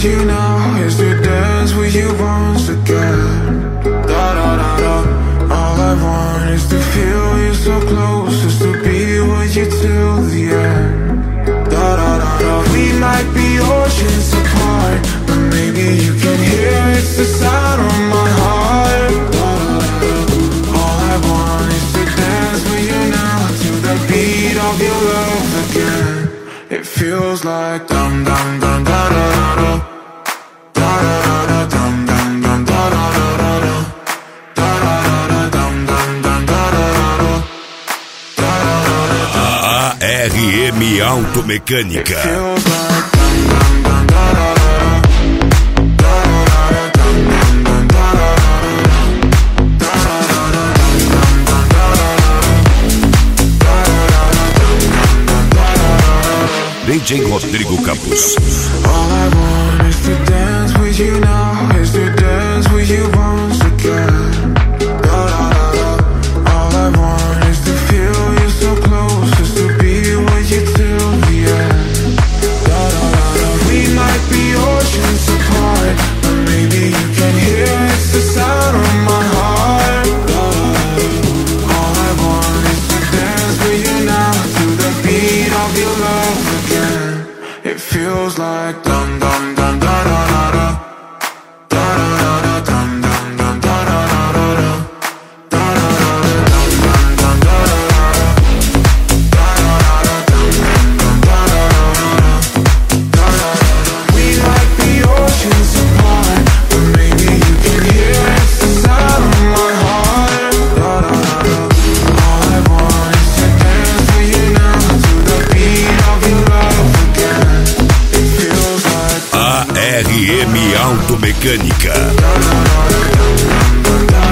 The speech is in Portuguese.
with you now is to dance with you once again. Da da da da. All I want is to feel you so close, is to be with you till the end. Da da da da. We might be oceans apart, but maybe you can hear it's the sound of my heart. Da da da da. All I want is to dance with you now to the beat of your love again. It feels like dum dum dum da da da da. Da da da da dum dum dum da da da da da. Da da da da dum dum dum da da da da. Da da da da. ARM Automecânica. It feels like dum dum dum da da da da. Da da da da dum dum dum da da da da. Da da da da dum dum dum da da da da. Da da da da dum dum dum da da da da. DJ Rodrigo Campos. All I want is to dance with you now, is to dance with you once again. Da da da da. All I want is to feel you so close, is to be with you till the end. Da da da da. We might be oceans apart, but maybe you can hear it's the sound of my heart. Da da da da. All I want is to dance with you now to the beat of your love again. It feels like dum dum dum da da da da. Da da da da dum dum dum da da da da da. Da da da da dum dum dum da da da da. Da da da da dum dum dum da da da da. Da da da da. We might be oceans apart, but maybe you can hear it's the sound of my heart. Da da da da. All I want is to dance with you now to the beat of your love again. It feels like ARM Automecânica. da da da da dum dum dum da.